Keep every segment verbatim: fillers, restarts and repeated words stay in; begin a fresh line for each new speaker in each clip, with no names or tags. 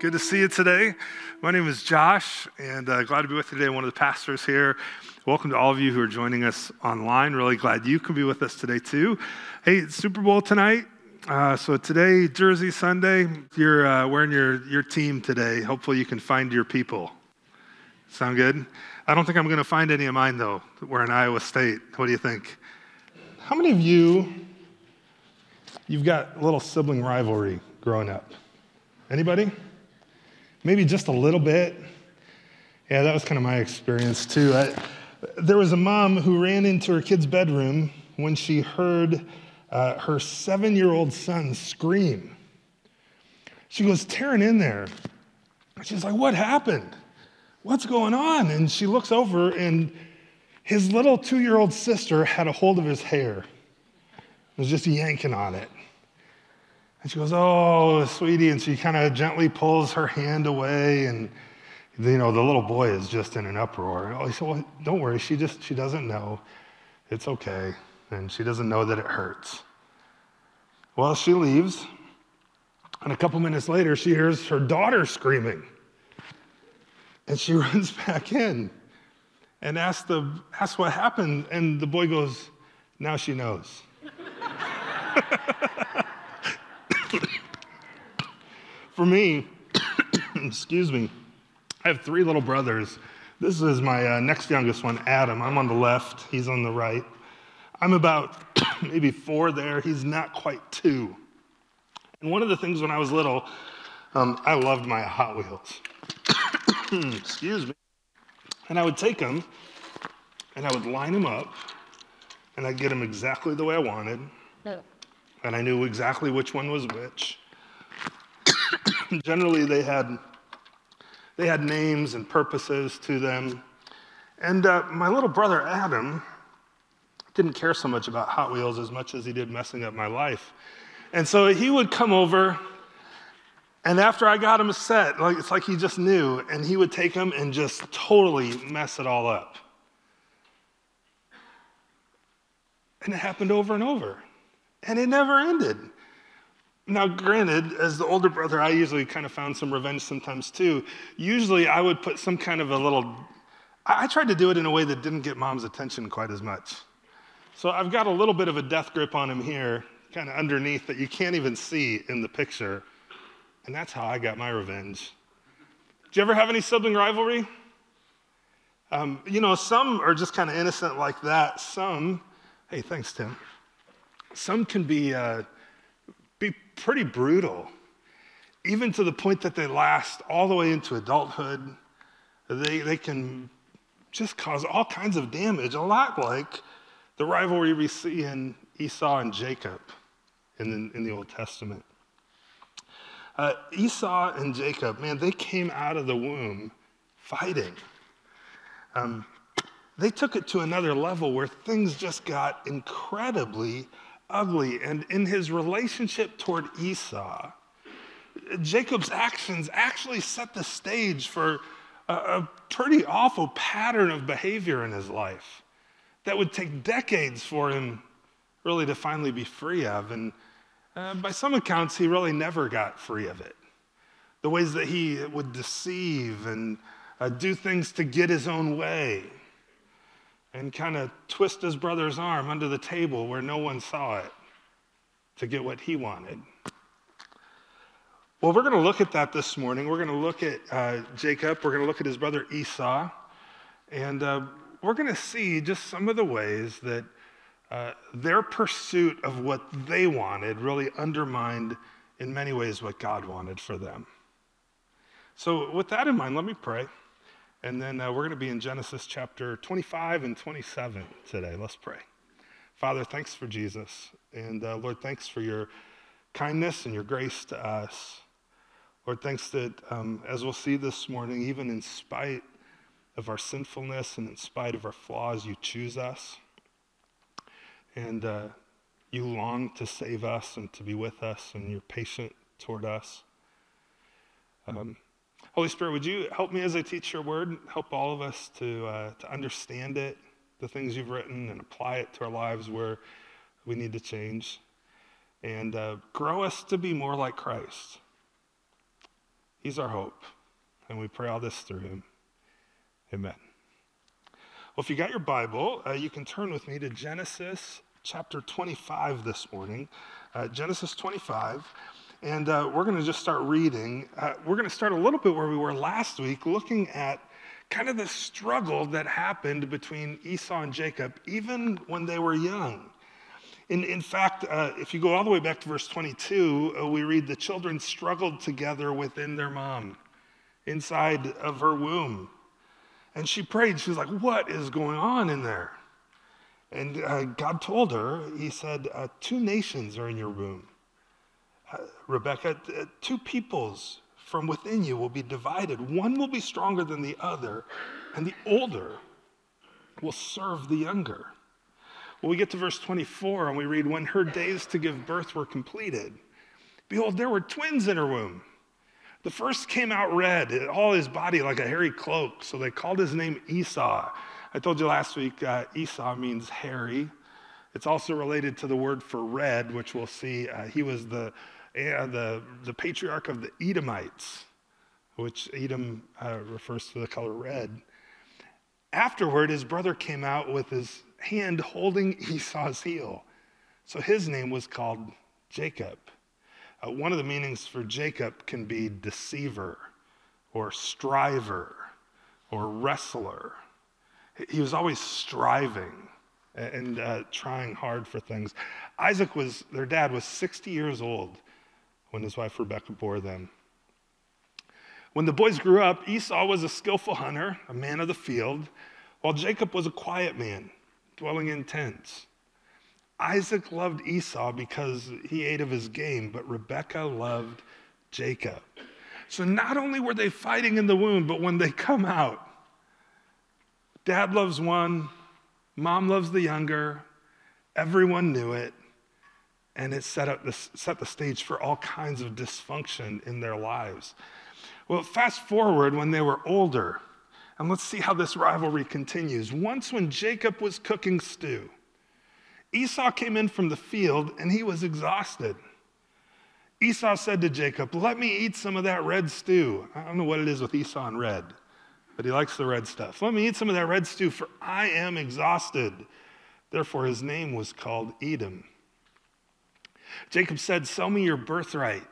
Good to see you today. My name is Josh, and uh, glad to be with you today. One of the pastors here. Welcome to all of you who are joining us online. Really glad you can be with us today, too. Hey, it's Super Bowl tonight. Uh, so today, Jersey Sunday. You're uh, wearing your, your team today. Hopefully you can find your people. Sound good? I don't think I'm going to find any of mine, though. We're in Iowa State. What do you think? How many of you, you've got a little sibling rivalry growing up? Anybody? Maybe just a little bit. Yeah, that was kind of my experience too. I, there was a mom who ran into her kid's bedroom when she heard uh, her seven-year-old son scream. She goes tearing in there. She's like, "What happened? What's going on?" And she looks over, and his little two-year-old sister had a hold of his hair. Was just yanking on it. And she goes, "Oh, sweetie," and she kind of gently pulls her hand away, and you know, the little boy is just in an uproar. Oh, he said, "Well, don't worry, she just, she doesn't know. It's okay, and she doesn't know that it hurts." Well, she leaves, and a couple minutes later, she hears her daughter screaming, and she runs back in and asks, the, asks what happened, and the boy goes, "Now she knows." For me, excuse me, I have three little brothers. This is my uh, next youngest one, Adam. I'm on the left. He's on the right. I'm about maybe four there. He's not quite two. And one of the things when I was little, um, I loved my Hot Wheels. Excuse me. And I would take them, and I would line them up, and I'd get them exactly the way I wanted. No. And I knew exactly which one was which. Generally, they had they had names and purposes to them. And uh, my little brother, Adam, didn't care so much about Hot Wheels as much as he did messing up my life. And so he would come over, and after I got him a set, like it's like he just knew, and he would take them and just totally mess it all up. And it happened over and over. And it never ended. Now, granted, as the older brother, I usually kind of found some revenge sometimes too. Usually I would put some kind of a little, I tried to do it in a way that didn't get mom's attention quite as much. So I've got a little bit of a death grip on him here, kind of underneath that you can't even see in the picture. And that's how I got my revenge. Did you ever have any sibling rivalry? Um, you know, some are just kind of innocent like that. Some, hey, thanks, Tim. Some can be uh, be pretty brutal, even to the point that they last all the way into adulthood. They they can just cause all kinds of damage, a lot like the rivalry we see in Esau and Jacob in the, in the Old Testament. Uh, Esau and Jacob, man, they came out of the womb fighting. Um, they took it to another level where things just got incredibly ugly. And in his relationship toward Esau, Jacob's actions actually set the stage for a, a pretty awful pattern of behavior in his life that would take decades for him really to finally be free of. And uh, by some accounts, he really never got free of it. The ways that he would deceive and uh, do things to get his own way, and kind of twist his brother's arm under the table where no one saw it to get what he wanted. Well, we're going to look at that this morning. We're going to look at uh, Jacob. We're going to look at his brother Esau. And uh, we're going to see just some of the ways that uh, their pursuit of what they wanted really undermined, in many ways, what God wanted for them. So with that in mind, let me pray. And then uh, we're going to be in Genesis chapter twenty-five and twenty-seven today. Let's pray. Father, thanks for Jesus. And uh, Lord, thanks for your kindness and your grace to us. Lord, thanks that, um, as we'll see this morning, even in spite of our sinfulness and in spite of our flaws, you choose us. And uh, you long to save us and to be with us, and you're patient toward us. Um, Holy Spirit, would you help me as I teach your word, help all of us to uh, to understand it, the things you've written, and apply it to our lives where we need to change, and uh, grow us to be more like Christ. He's our hope, and we pray all this through him. Amen. Well, if you got your Bible, uh, you can turn with me to Genesis chapter twenty-five this morning. Uh, Genesis twenty-five, and uh, we're going to just start reading. Uh, we're going to start a little bit where we were last week, looking at kind of the struggle that happened between Esau and Jacob, even when they were young. In, in fact, uh, if you go all the way back to verse twenty-two, uh, we read the children struggled together within their mom, inside of her womb. And she prayed. She was like, what is going on in there? And uh, God told her, he said, uh, two nations are in your womb. Uh, Rebecca, uh, two peoples from within you will be divided. One will be stronger than the other, and the older will serve the younger. Well, we get to verse twenty-four, and we read, when her days to give birth were completed, behold, there were twins in her womb. The first came out red, all his body like a hairy cloak, so they called his name Esau. I told you last week, uh, Esau means hairy. It's also related to the word for red, which we'll see. Uh, he was the, uh, the, the patriarch of the Edomites, which Edom uh, refers to the color red. Afterward, his brother came out with his hand holding Esau's heel. So his name was called Jacob. Uh, one of the meanings for Jacob can be deceiver or striver or wrestler. He was always striving and uh, trying hard for things. Isaac was, their dad was sixty years old when his wife Rebekah bore them. When the boys grew up, Esau was a skillful hunter, a man of the field, while Jacob was a quiet man, dwelling in tents. Isaac loved Esau because he ate of his game, but Rebekah loved Jacob. So not only were they fighting in the womb, but when they come out, dad loves one, mom loves the younger, everyone knew it, and it set up the, set the stage for all kinds of dysfunction in their lives. Well, fast forward when they were older, and let's see how this rivalry continues. Once when Jacob was cooking stew, Esau came in from the field, and he was exhausted. Esau said to Jacob, let me eat some of that red stew. I don't know what it is with Esau and red, but he likes the red stuff. Let me eat some of that red stew, for I am exhausted. Therefore, his name was called Edom. Jacob said, sell me your birthright.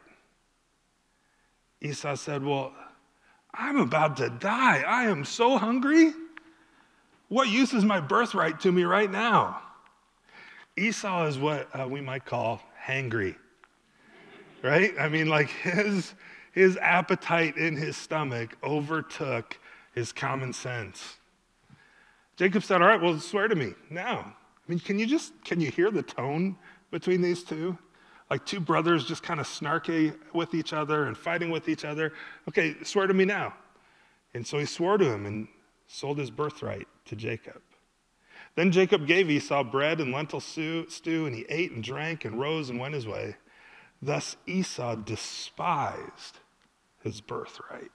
Esau said, well, I'm about to die. I am so hungry. What use is my birthright to me right now? Esau is what uh, we might call hangry, right? I mean, like his, his appetite in his stomach overtook his common sense. Jacob said, all right, well, swear to me now. I mean, can you just, can you hear the tone between these two? Like two brothers just kind of snarky with each other and fighting with each other. Okay, swear to me now. And so he swore to him and sold his birthright to Jacob. Then Jacob gave Esau bread and lentil stew, and he ate and drank and rose and went his way. Thus Esau despised his birthright.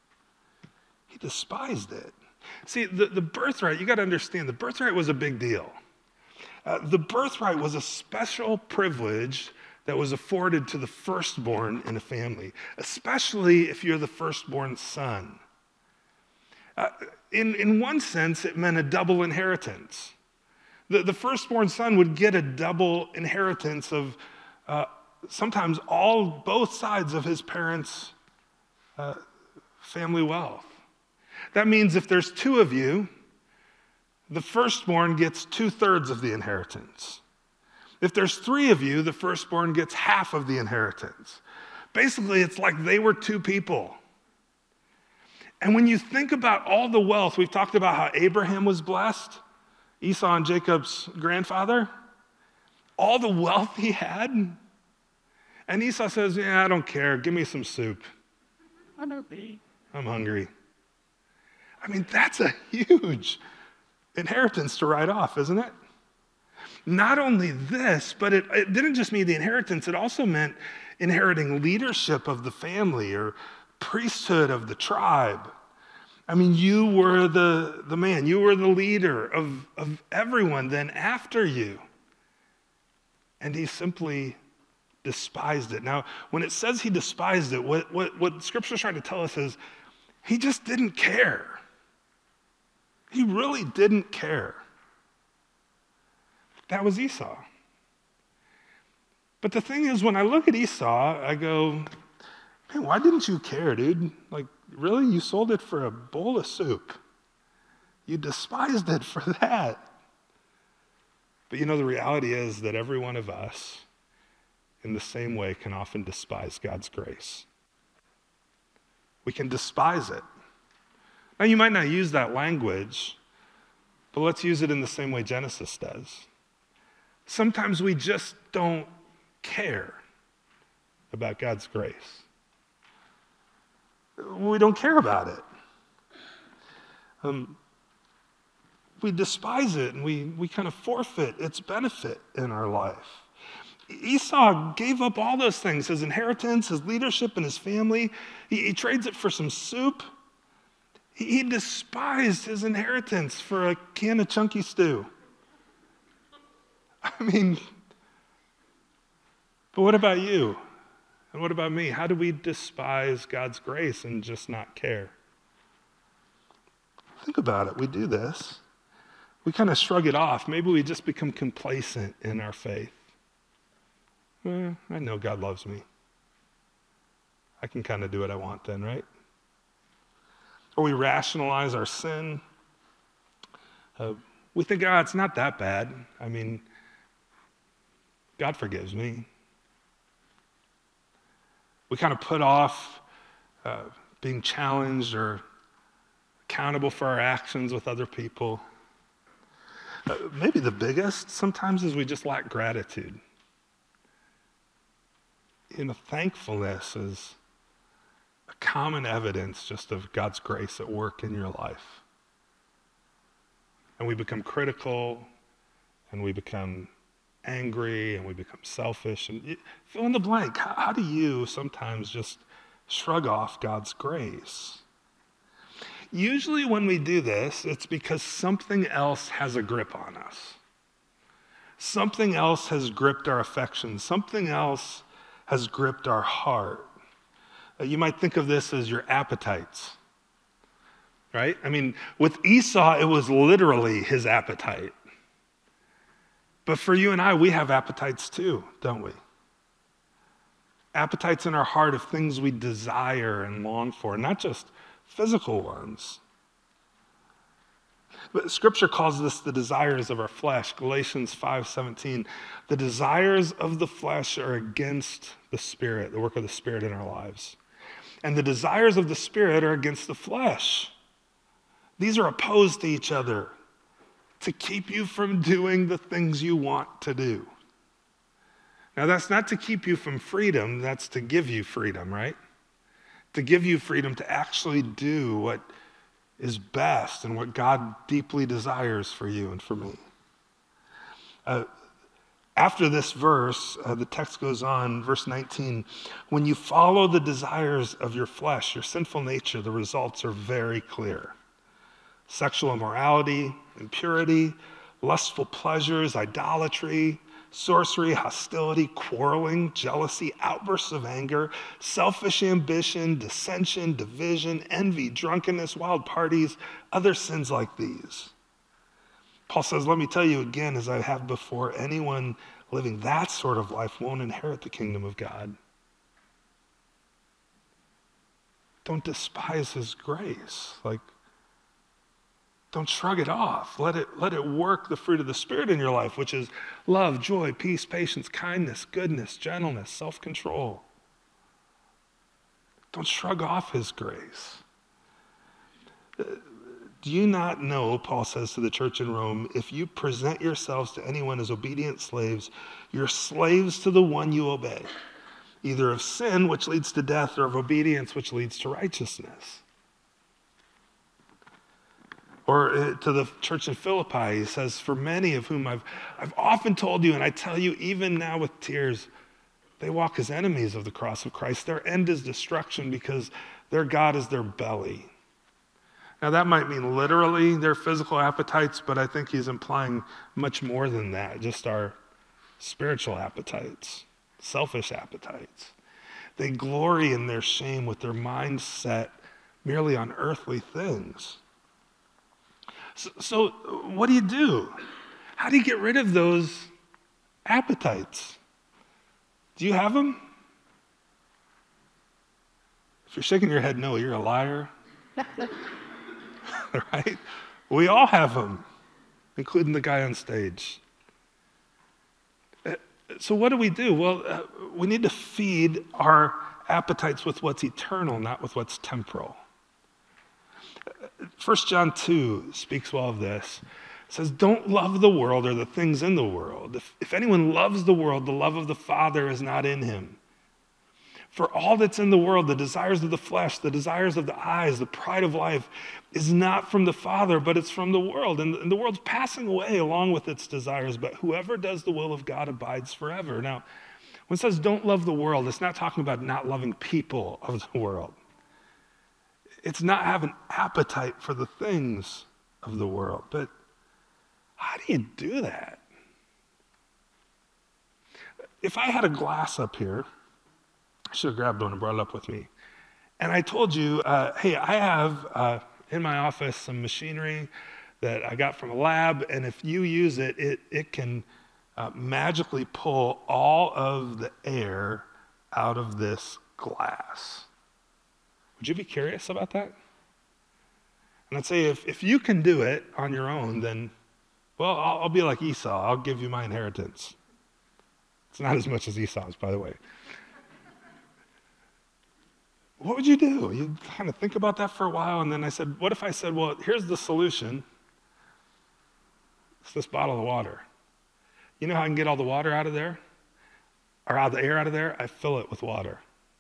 He despised it. See, the, the birthright, you got to understand, the birthright was a big deal. Uh, the birthright was a special privilege that was afforded to the firstborn in a family, especially if you're the firstborn son. Uh, in, in one sense, it meant a double inheritance. The, the firstborn son would get a double inheritance of uh, sometimes all, both sides of his parents' uh, family wealth. That means if there's two of you, the firstborn gets two-thirds of the inheritance. If there's three of you, the firstborn gets half of the inheritance. Basically, it's like they were two people. And when you think about all the wealth, we've talked about how Abraham was blessed, Esau and Jacob's grandfather, all the wealth he had. And Esau says, yeah, I don't care. Give me some soup. I don't eat. I'm hungry. I mean, that's a huge inheritance to write off, isn't it? Not only this, but it, it didn't just mean the inheritance, it also meant inheriting leadership of the family or priesthood of the tribe. I mean, you were the, the man, you were the leader of, of everyone then after you. And he simply despised it. Now, when it says he despised it, what, what, what Scripture's trying to tell us is he just didn't care. He really didn't care. That was Esau. But the thing is, when I look at Esau, I go, man, why didn't you care, dude? Like, really? You sold it for a bowl of soup. You despised it for that. But you know, the reality is that every one of us, in the same way, can often despise God's grace. We can despise it. Now, you might not use that language, but let's use it in the same way Genesis does. Sometimes we just don't care about God's grace. We don't care about it. Um, we despise it, and we, we kind of forfeit its benefit in our life. Esau gave up all those things, his inheritance, his leadership, and his family. He, he trades it for some soup. He, he despised his inheritance for a can of chunky stew. I mean, but what about you? And what about me? How do we despise God's grace and just not care? Think about it. We do this. We kind of shrug it off. Maybe we just become complacent in our faith. Well, I know God loves me. I can kind of do what I want then, right? Or we rationalize our sin. Uh, we think, oh, it's not that bad. I mean, God forgives me. We kind of put off uh, being challenged or accountable for our actions with other people. Uh, maybe the biggest sometimes is we just lack gratitude. You know, thankfulness is a common evidence just of God's grace at work in your life. And we become critical, and we become angry, and we become selfish, and you, fill in the blank. How, how do you sometimes just shrug off God's grace? Usually when we do this, it's because something else has a grip on us. Something else has gripped our affections. Something else has gripped our heart. Uh, you might think of this as your appetites, right? I mean, with Esau, it was literally his appetite. But for you and I, we have appetites too, don't we? Appetites in our heart of things we desire and long for, not just physical ones. But Scripture calls this the desires of our flesh. Galatians five seventeen. The desires of the flesh are against the Spirit, the work of the Spirit in our lives. And the desires of the Spirit are against the flesh. These are opposed to each other to keep you from doing the things you want to do. Now, that's not to keep you from freedom, that's to give you freedom, right? To give you freedom to actually do what is best and what God deeply desires for you and for me. Uh, after this verse, uh, the text goes on, verse nineteen, when you follow the desires of your flesh, your sinful nature, the results are very clear. Sexual immorality, impurity, lustful pleasures, idolatry, sorcery, hostility, quarreling, jealousy, outbursts of anger, selfish ambition, dissension, division, envy, drunkenness, wild parties, other sins like these. Paul says, let me tell you again, as I have before, anyone living that sort of life won't inherit the kingdom of God. Don't despise his grace. Like, don't shrug it off. Let it, let it work the fruit of the Spirit in your life, which is love, joy, peace, patience, kindness, goodness, gentleness, self-control. Don't shrug off his grace. Do you not know, Paul says to the church in Rome, if you present yourselves to anyone as obedient slaves, you're slaves to the one you obey, either of sin, which leads to death, or of obedience, which leads to righteousness. Or to the church in Philippi, he says, for many of whom I've, I've often told you, and I tell you even now with tears, they walk as enemies of the cross of Christ. Their end is destruction because their God is their belly. Now that might mean literally their physical appetites, but I think he's implying much more than that, just our spiritual appetites. selfish appetites. They glory in their shame with their minds set merely on earthly things. So, so what do you do? How do you get rid of those appetites? Do you have them? If you're shaking your head no, you're a liar. Right? We all have them, including the guy on stage. So what do we do? Well, uh, we need to feed our appetites with what's eternal, not with what's temporal. First John two speaks well of this. It says, don't love the world or the things in the world. If, if anyone loves the world, the love of the Father is not in him. For all that's in the world, the desires of the flesh, the desires of the eyes, the pride of life, is not from the Father, but it's from the world. And, and the world's passing away along with its desires, but whoever does the will of God abides forever. Now, when it says don't love the world, it's not talking about not loving people of the world. It's not having appetite for the things of the world. But how do you do that? If I had a glass up here, I should have grabbed one and brought it up with me. And I told you, uh, hey, I have uh, in my office some machinery that I got from a lab, and if you use it, it, it can uh, magically pull all of the air out of this glass. Would you be curious about that? And I'd say if, if you can do it on your own, then, well, I'll, I'll be like Esau. I'll give you my inheritance. It's not as much as Esau's, by the way. What would you do? You kind of think about that for a while, and then I said, what if I said, well, here's the solution. It's this bottle of water. You know how I can get all the water out of there? Or out the air out of there? I fill it with water.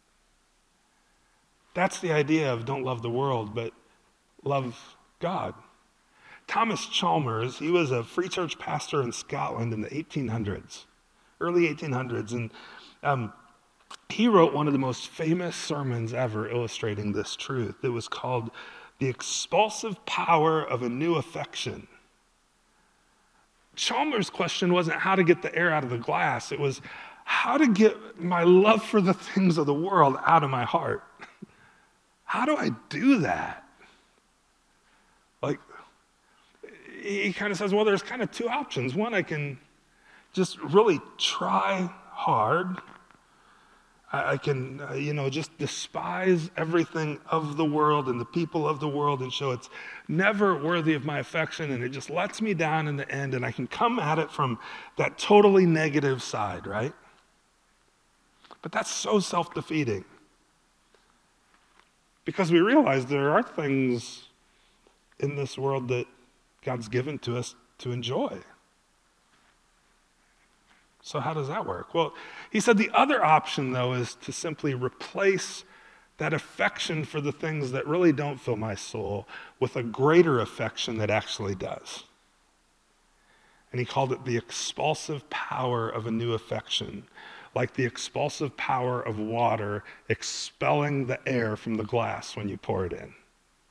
That's the idea of don't love the world, but love God. Thomas Chalmers, he was a free church pastor in Scotland in the eighteen hundreds, early eighteen hundreds, and um, he wrote one of the most famous sermons ever illustrating this truth. It was called The Expulsive Power of a New Affection. Chalmers' question wasn't how to get the air out of the glass. It was how to get my love for the things of the world out of my heart. How do I do that? Like, he kind of says, well, there's kind of two options. One, I can just really try hard. I can, uh, you know, just despise everything of the world and the people of the world and show it's never worthy of my affection, and it just lets me down in the end, and I can come at it from that totally negative side, right? But that's so self-defeating. Because we realize there are things in this world that God's given to us to enjoy. So how does that work? Well, he said the other option, though, is to simply replace that affection for the things that really don't fill my soul with a greater affection that actually does. And he called it the expulsive power of a new affection, like the expulsive power of water expelling the air from the glass when you pour it in.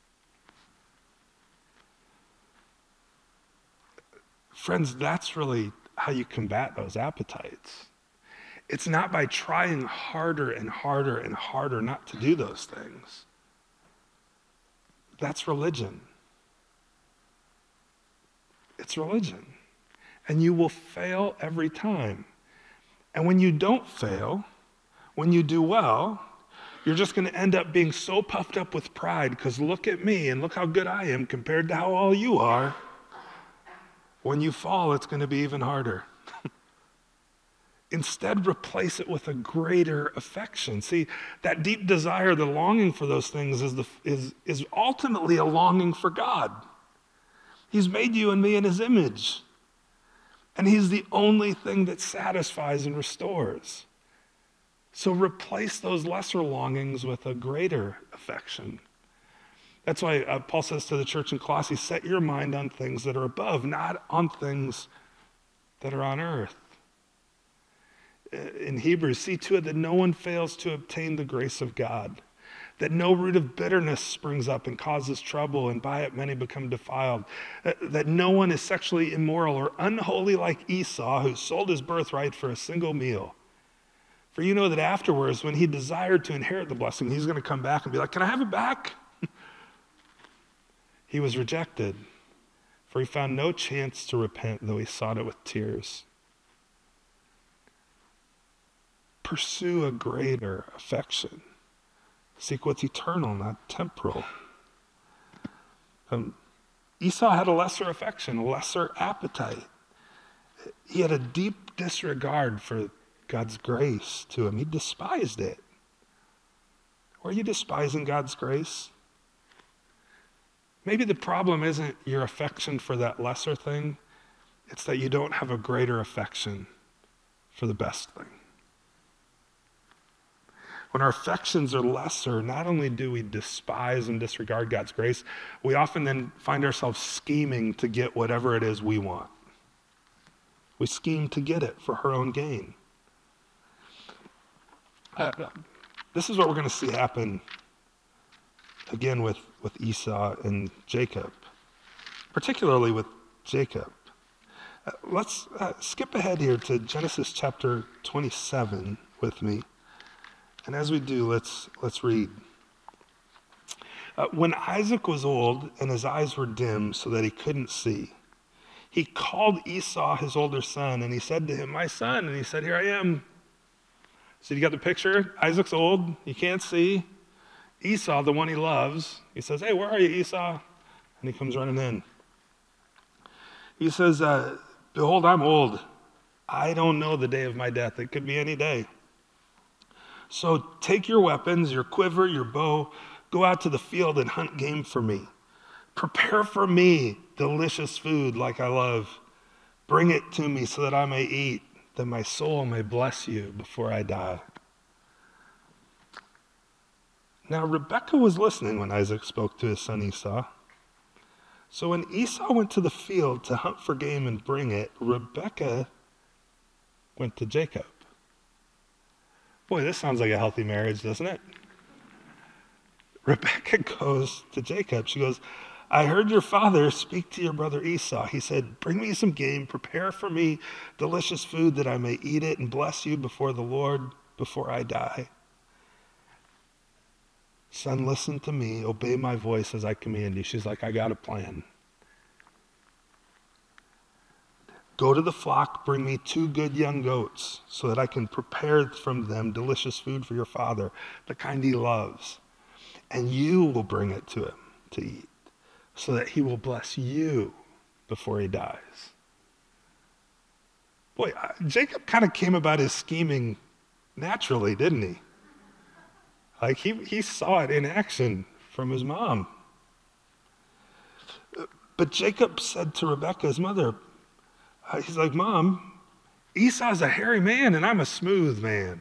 Friends, that's really how you combat those appetites. It's not by trying harder and harder and harder not to do those things. That's religion. It's religion. And you will fail every time. And when you don't fail, when you do well, you're just going to end up being so puffed up with pride because look at me and look how good I am compared to how all you are. When you fall, it's going to be even harder. Instead, replace it with a greater affection. See, that deep desire, the longing for those things is, the, is, is ultimately a longing for God. He's made you and me in his image. And he's the only thing that satisfies and restores. So replace those lesser longings with a greater affection. That's why uh, Paul says to the church in Colossae, set your mind on things that are above, not on things that are on earth. In Hebrews, see to it that no one fails to obtain the grace of God, that no root of bitterness springs up and causes trouble, and by it many become defiled, that no one is sexually immoral or unholy like Esau, who sold his birthright for a single meal. For you know that afterwards, when he desired to inherit the blessing, he's going to come back and be like, can I have it back? He was rejected, for he found no chance to repent, though he sought it with tears. Pursue a greater affection. Seek what's eternal, not temporal. Um, Esau had a lesser affection, a lesser appetite. He had a deep disregard for God's grace to him. He despised it. Were you despising God's grace? Maybe the problem isn't your affection for that lesser thing. It's that you don't have a greater affection for the best thing. When our affections are lesser, not only do we despise and disregard God's grace, we often then find ourselves scheming to get whatever it is we want. We scheme to get it for our own gain. Uh, this is what we're going to see happen again with, with Esau and Jacob, particularly with Jacob. Uh, let's uh, skip ahead here to Genesis chapter twenty-seven with me. And as we do, let's, let's read. Uh, when Isaac was old and his eyes were dim so that he couldn't see, he called Esau, his older son, and he said to him, my son. And he said, here I am. So you got the picture? Isaac's old, he can't see. Esau, the one he loves, he says, hey, where are you, Esau? And he comes running in. He says, uh, behold, I'm old. I don't know the day of my death. It could be any day. So take your weapons, your quiver, your bow, go out to the field and hunt game for me. Prepare for me delicious food like I love. Bring it to me so that I may eat, that my soul may bless you before I die. Now Rebekah was listening when Isaac spoke to his son Esau. So when Esau went to the field to hunt for game and bring it, Rebekah went to Jacob. Boy, this sounds like a healthy marriage, doesn't it? Rebekah goes to Jacob. She goes, I heard your father speak to your brother Esau. He said, bring me some game, prepare for me delicious food that I may eat it and bless you before the Lord before I die. Son, listen to me, obey my voice as I command you. She's like, I got a plan. Go to the flock, bring me two good young goats so that I can prepare from them delicious food for your father, the kind he loves. And you will bring it to him to eat so that he will bless you before he dies. Boy, Jacob kind of came about his scheming naturally, didn't he? Like he, he saw it in action from his mom. But Jacob said to Rebekah, his mother, uh, he's like, Mom, Esau's a hairy man and I'm a smooth man.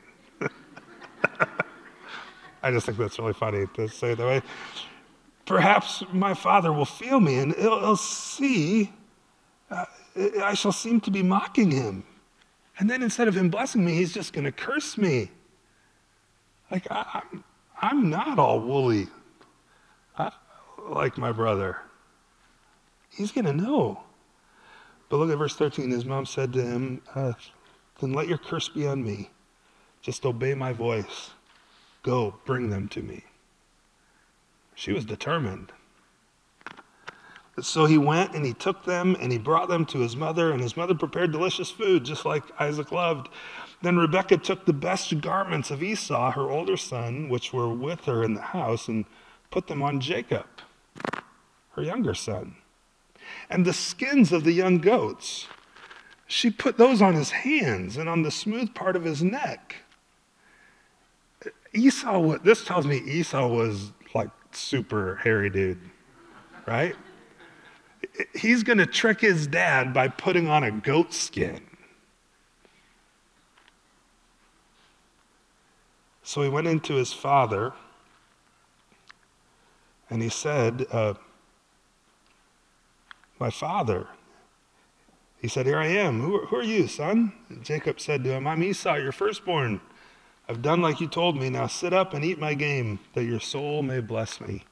I just think that's really funny to say it that way. Perhaps my father will feel me and he'll, he'll see, uh, I shall seem to be mocking him. And then instead of him blessing me, he's just going to curse me. Like, I, I'm, I'm not all woolly I, like my brother. He's going to know. But look at verse thirteen. His mom said to him, uh, then let your curse be on me. Just obey my voice. Go, bring them to me. She was determined. So he went and he took them and he brought them to his mother, and his mother prepared delicious food, just like Isaac loved. Then Rebekah took the best garments of Esau, her older son, which were with her in the house, and put them on Jacob, her younger son. And the skins of the young goats, she put those on his hands and on the smooth part of his neck. Esau, this tells me Esau was like super hairy dude, right? He's going to trick his dad by putting on a goat skin. So he went into his father and he said, uh, my father. He said, here I am. Who, who are you, son? And Jacob said to him, I'm Esau, your firstborn. I've done like you told me. Now sit up and eat my game, that your soul may bless me.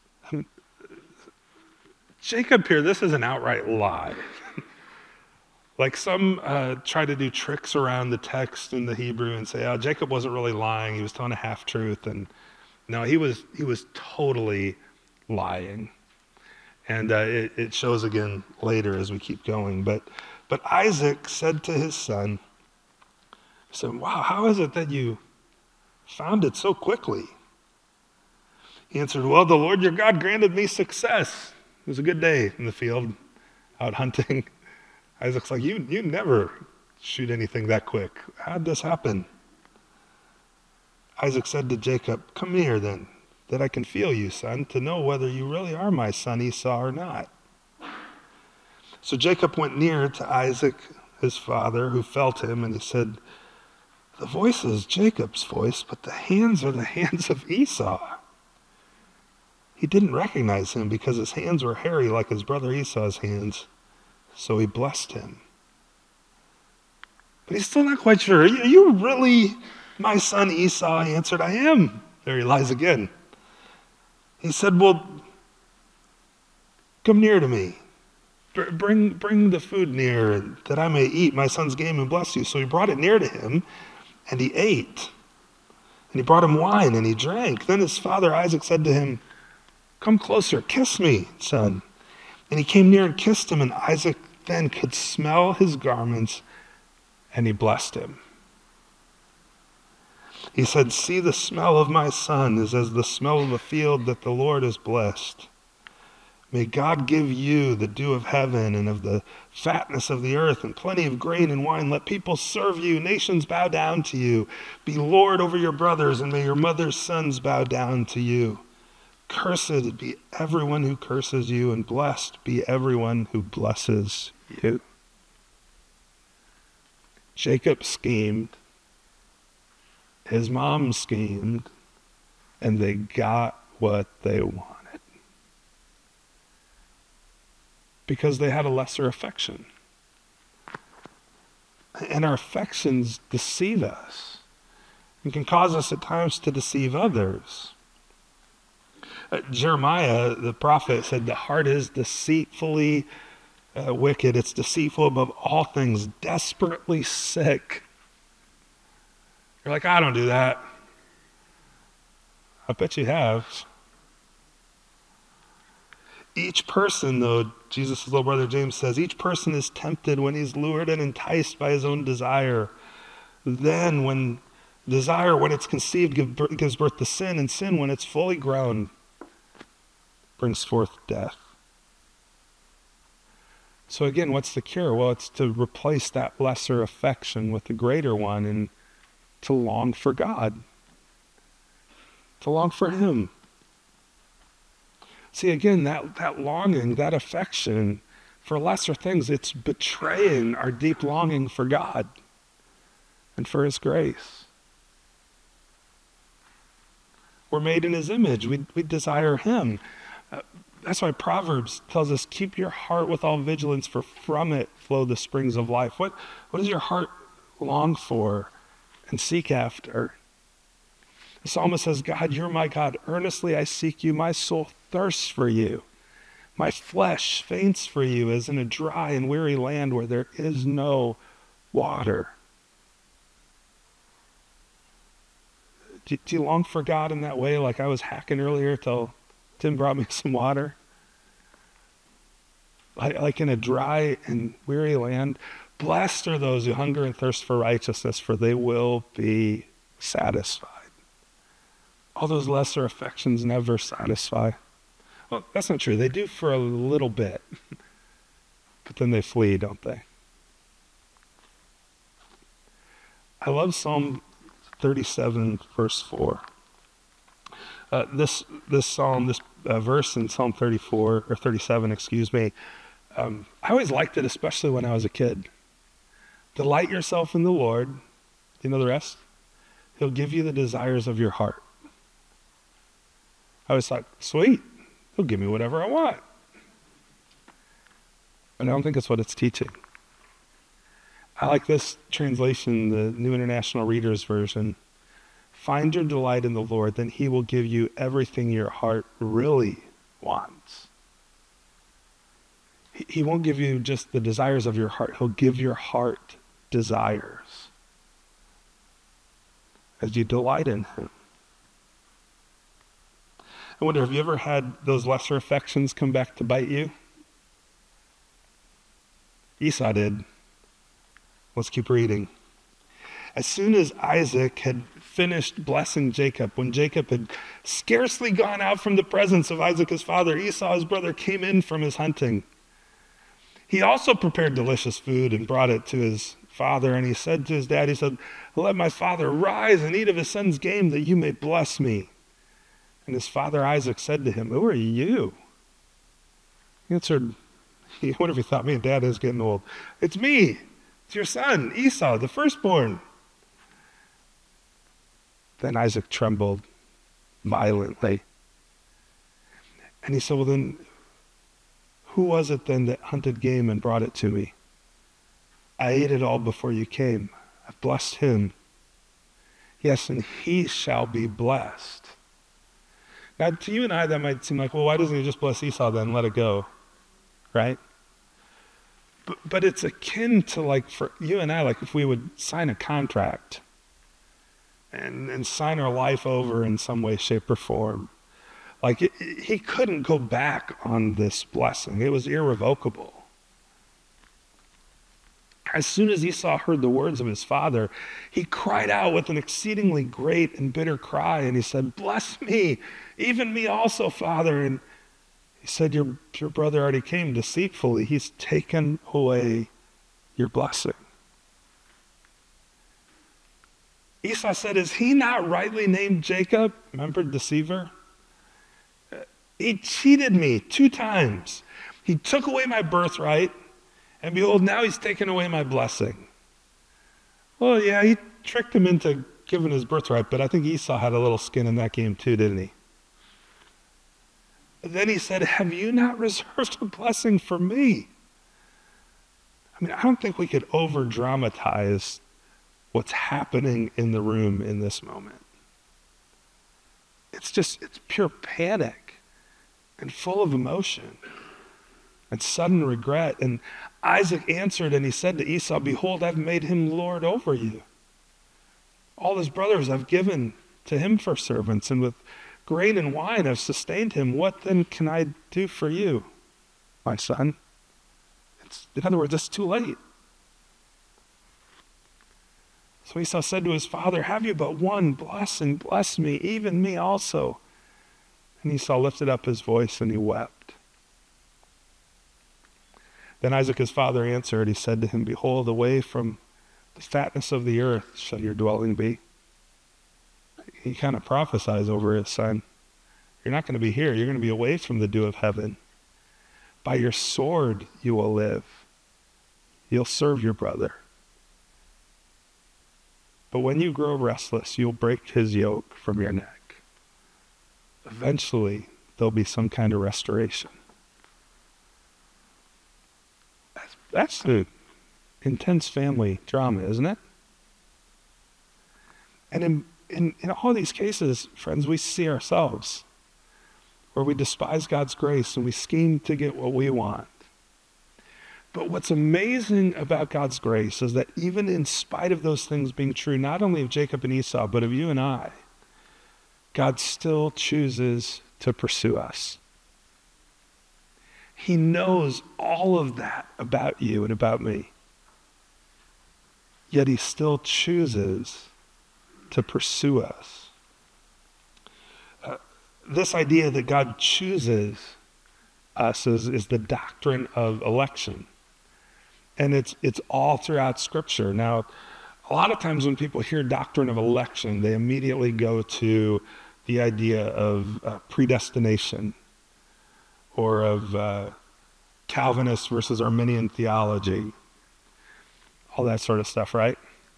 Jacob here, this is an outright lie. Like some uh, try to do tricks around the text in the Hebrew and say, oh, Jacob wasn't really lying. He was telling a half-truth. And no, he was he was totally lying. And uh, it, it shows again later as we keep going. But, but Isaac said to his son, he said, wow, how is it that you found it so quickly? He answered, well, the Lord your God granted me success. It was a good day in the field, out hunting. Isaac's like, you, you never shoot anything that quick. How'd this happen? Isaac said to Jacob, come here then, that I can feel you, son, to know whether you really are my son Esau or not. So Jacob went near to Isaac, his father, who felt him, and he said, the voice is Jacob's voice, but the hands are the hands of Esau. He didn't recognize him because his hands were hairy like his brother Esau's hands, so he blessed him. But he's still not quite sure. Are you, are you really my son Esau? He answered, I am. There he lies again. He said, well, come near to me. Bring, bring the food near that I may eat my son's game and bless you. So he brought it near to him, and he ate. And he brought him wine, and he drank. Then his father Isaac said to him, come closer, kiss me, son. And he came near and kissed him, and Isaac then could smell his garments, and he blessed him. He said, see, the smell of my son is as the smell of the field that the Lord has blessed. May God give you the dew of heaven and of the fatness of the earth and plenty of grain and wine. Let people serve you, nations bow down to you. Be Lord over your brothers, and may your mother's sons bow down to you. Cursed be everyone who curses you, and blessed be everyone who blesses you. Jacob schemed. His mom schemed. And they got what they wanted. Because they had a lesser affection. And our affections deceive us. And can cause us at times to deceive others. Uh, Jeremiah, the prophet, said the heart is deceitfully uh, wicked. It's deceitful above all things, desperately sick. You're like, I don't do that. I bet you have. Each person, though, Jesus' little brother James says, each person is tempted when he's lured and enticed by his own desire. Then when desire, when it's conceived, give, gives birth to sin, and sin, when it's fully grown, brings forth death. So again, what's the cure? Well, it's to replace that lesser affection with the greater one and to long for God. To long for Him. See, again, that, that longing, that affection for lesser things, it's betraying our deep longing for God and for His grace. We're made in His image. We, we desire Him. Uh, that's why Proverbs tells us, keep your heart with all vigilance, for from it flow the springs of life. What, what does your heart long for and seek after? The psalmist says, God, you're my God. Earnestly I seek you. My soul thirsts for you. My flesh faints for you as in a dry and weary land where there is no water. Do, do you long for God in that way, like I was hacking earlier till Tim brought me some water? Like, like in a dry and weary land. Blessed are those who hunger and thirst for righteousness, for they will be satisfied. All those lesser affections never satisfy. Well, that's not true. They do for a little bit, but then they flee, don't they? I love Psalm thirty-seven, verse four. Uh, this this psalm, this uh, verse in Psalm thirty-four, or thirty-seven, excuse me, um, I always liked it, especially when I was a kid. Delight yourself in the Lord. Do you know the rest? He'll give you the desires of your heart. I was like, sweet, He'll give me whatever I want. But I don't think that's what it's teaching. I like this translation, the New International Reader's Version. Find your delight in the Lord, then He will give you everything your heart really wants. He, he won't give you just the desires of your heart. He'll give your heart desires as you delight in him. I wonder, have you ever had those lesser affections come back to bite you? Esau did. Let's keep reading. As soon as Isaac had finished blessing Jacob, when Jacob had scarcely gone out from the presence of Isaac his father, Esau his brother came in from his hunting. He also prepared delicious food and brought it to his father, and he said to his dad, he said, "Let my father rise and eat of his son's game that you may bless me." And his father Isaac said to him, "Who are you?" He answered, I wonder if he thought me and dad is getting old. "It's me. It's your son, Esau, the firstborn." Then Isaac trembled violently. And he said, "Well then, who was it then that hunted game and brought it to me? I ate it all before you came. I've blessed him. Yes, and he shall be blessed." Now, to you and I, that might seem like, well, why doesn't he just bless Esau then? Let it go, right? But, but it's akin to, like, for you and I, like if we would sign a contract and, and sign our life over in some way, shape, or form. Like, it, it, he couldn't go back on this blessing. It was irrevocable. As soon as Esau heard the words of his father, he cried out with an exceedingly great and bitter cry, and he said, "Bless me, even me also, father." And he said, your, your brother already came deceitfully. He's taken away your blessing. Esau said, "Is he not rightly named Jacob?" Remember, deceiver? He cheated me two times. He took away my birthright, and behold, now he's taken away my blessing. Well, yeah, he tricked him into giving his birthright, but I think Esau had a little skin in that game too, didn't he? Then he said, "Have you not reserved a blessing for me?" I mean, I don't think we could over-dramatize what's happening in the room in this moment. It's just, it's pure panic and full of emotion and sudden regret. And Isaac answered and he said to Esau, "Behold, I've made him lord over you. All his brothers I've given to him for servants, and with grain and wine I've sustained him. What then can I do for you, my son?" It's, in other words, it's too late. So Esau said to his father, "Have you but one blessing? Bless me, even me also." And Esau lifted up his voice and he wept. Then Isaac his father answered, he said to him, "Behold, away from the fatness of the earth shall your dwelling be." He kind of prophesies over his son. You're not going to be here. You're going to be away from the dew of heaven. By your sword you will live. You'll serve your brother. But when you grow restless, you'll break his yoke from your neck. Eventually, there'll be some kind of restoration. That's, that's an intense family drama, isn't it? And in, in, in all these cases, friends, we see ourselves where we despise God's grace and we scheme to get what we want. But what's amazing about God's grace is that even in spite of those things being true, not only of Jacob and Esau, but of you and I, God still chooses to pursue us. He knows all of that about you and about me. Yet he still chooses to pursue us. Uh, this idea that God chooses us is, is the doctrine of election. And it's it's all throughout Scripture. Now, a lot of times when people hear doctrine of election, they immediately go to the idea of uh, predestination or of uh, Calvinist versus Arminian theology, all that sort of stuff, right?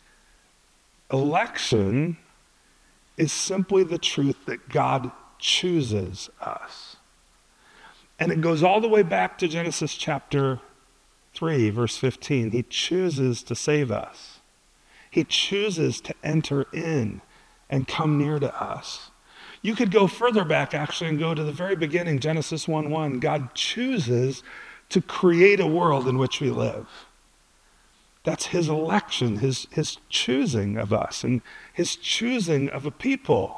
Election is simply the truth that God chooses us. And it goes all the way back to Genesis chapter three, verse fifteen. He chooses to save us. He chooses to enter in and come near to us. You could go further back, actually, and go to the very beginning, Genesis one one. God chooses to create a world in which we live. That's his election, his, his choosing of us, and his choosing of a people.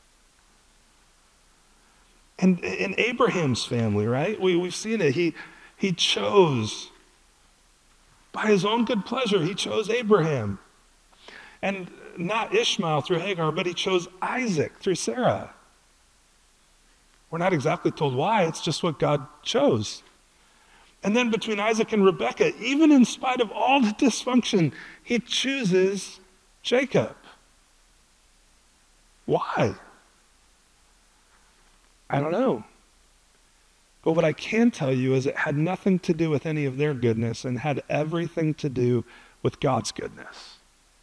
And in Abraham's family, right? We, we've seen it. He, he chose, by his own good pleasure, he chose Abraham. And not Ishmael through Hagar, but he chose Isaac through Sarah. We're not exactly told why, it's just what God chose. And then between Isaac and Rebekah, even in spite of all the dysfunction, he chooses Jacob. Why? I don't know. But what I can tell you is it had nothing to do with any of their goodness and had everything to do with God's goodness.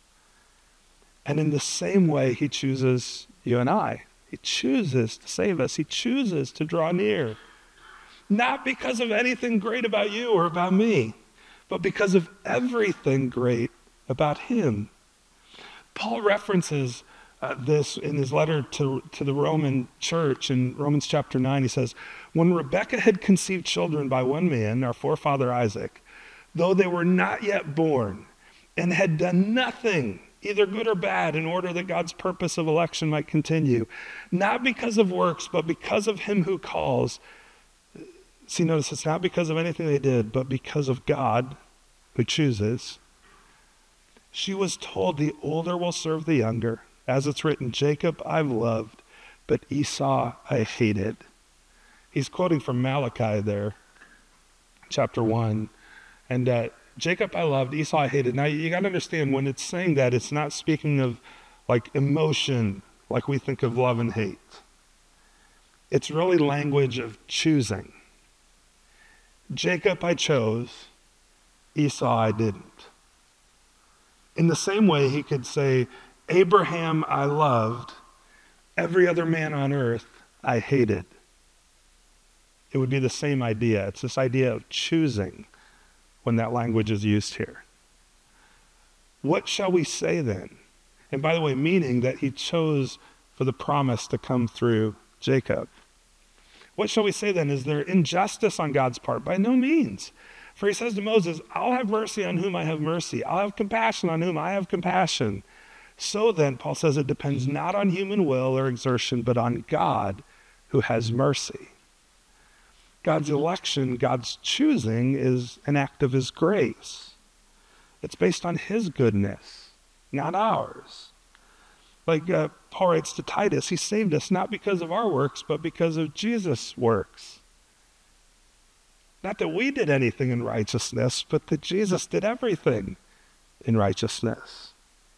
And in the same way, he chooses you and I. He chooses to save us. He chooses to draw near. Not because of anything great about you or about me, but because of everything great about him. Paul references uh, this in his letter to, to the Roman church in Romans chapter nine. He says, when Rebekah had conceived children by one man, our forefather Isaac, though they were not yet born and had done nothing, either good or bad, in order that God's purpose of election might continue, not because of works, but because of him who calls. See, notice it's not because of anything they did, but because of God who chooses. She was told the older will serve the younger. As it's written, Jacob I've loved, but Esau I hated. He's quoting from Malachi there, chapter one. And uh, Jacob I loved, Esau I hated. Now you got to understand, when it's saying that, it's not speaking of like emotion, like we think of love and hate. It's really language of choosing. Jacob I chose, Esau I didn't. In the same way, he could say, Abraham I loved, every other man on earth I hated. It would be the same idea. It's this idea of choosing when that language is used here. What shall we say then? And by the way, meaning that he chose for the promise to come through Jacob. What shall we say then? Is there injustice on God's part? By no means. For he says to Moses, I'll have mercy on whom I have mercy. I'll have compassion on whom I have compassion. So then, Paul says, it depends not on human will or exertion, but on God who has mercy. God's election, God's choosing, is an act of his grace. It's based on his goodness, not ours. Like uh, Paul writes to Titus, he saved us not because of our works, but because of Jesus' works. Not that we did anything in righteousness, but that Jesus did everything in righteousness.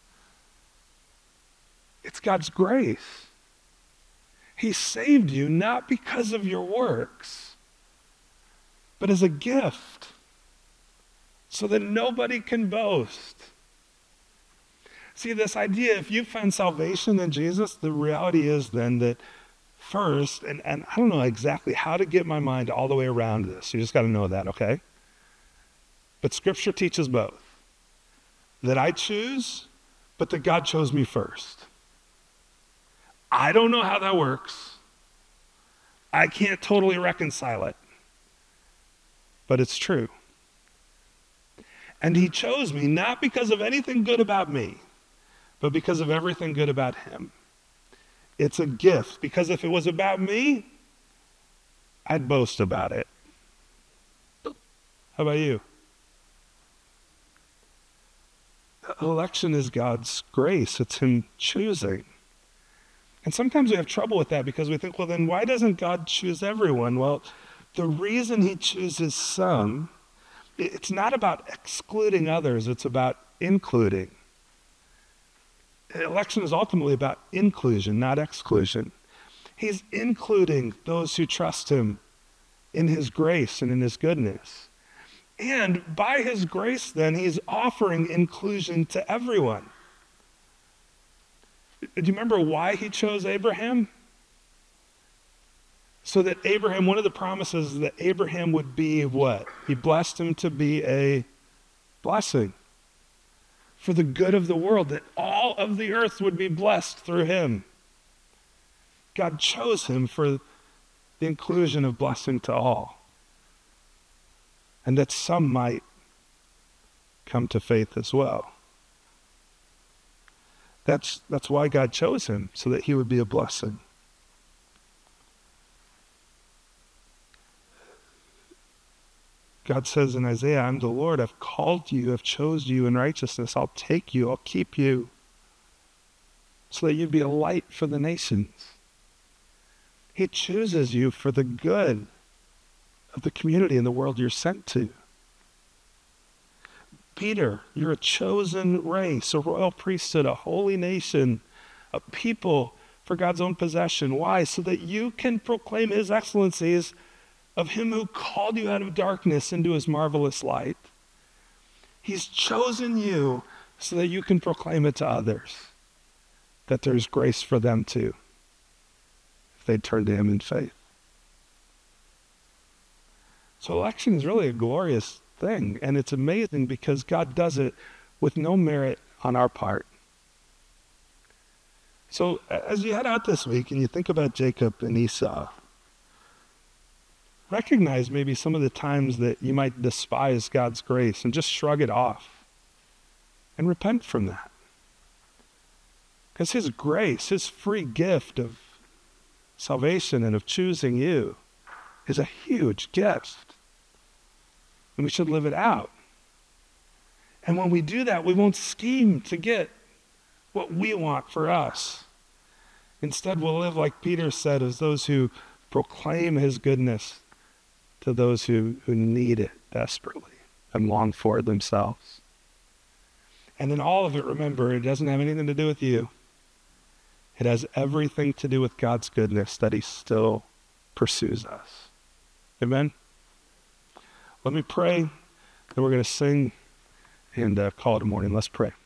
It's God's grace. He saved you not because of your works, but as a gift, so that nobody can boast. See, this idea, if you found salvation in Jesus, the reality is then that first, and, and I don't know exactly how to get my mind all the way around this. You just got to know that, okay? But Scripture teaches both. That I choose, but that God chose me first. I don't know how that works. I can't totally reconcile it. But it's true. And he chose me not because of anything good about me, but because of everything good about him. It's a gift, because if it was about me, I'd boast about it. How about you? Election is God's grace. It's him choosing. And sometimes we have trouble with that because we think, well, then why doesn't God choose everyone? Well, the reason he chooses some, it's not about excluding others, it's about including. Election is ultimately about inclusion, not exclusion. He's including those who trust him in his grace and in his goodness. And by his grace, then, he's offering inclusion to everyone. Do you remember why he chose Abraham? So that Abraham, one of the promises that Abraham would be what? He blessed him to be a blessing for the good of the world, that all of the earth would be blessed through him. God chose him for the inclusion of blessing to all. and that some might come to faith as well. That's, that's why God chose him, so that he would be a blessing. God says in Isaiah, I'm the Lord, I've called you, I've chosen you in righteousness, I'll take you, I'll keep you, so that you'd be a light for the nations. He chooses you for the good of the community and the world you're sent to. Peter, you're a chosen race, a royal priesthood, a holy nation, a people for God's own possession. Why? So that you can proclaim his excellencies of him who called you out of darkness into his marvelous light. He's chosen you so that you can proclaim it to others, that there's grace for them too, if they turn to him in faith. So election is really a glorious thing, and it's amazing because God does it with no merit on our part. So as you head out this week and you think about Jacob and Esau, recognize maybe some of the times that you might despise God's grace and just shrug it off and repent from that. Because his grace, his free gift of salvation and of choosing you is a huge gift. And we should live it out. And when we do that, we won't scheme to get what we want for us. Instead, we'll live like Peter said, as those who proclaim his goodness to those who, who need it desperately and long for it themselves. And in all of it, remember, it doesn't have anything to do with you. It has everything to do with God's goodness, that he still pursues us. Amen? Let me pray, then we're going to sing and uh, call it a morning. Let's pray.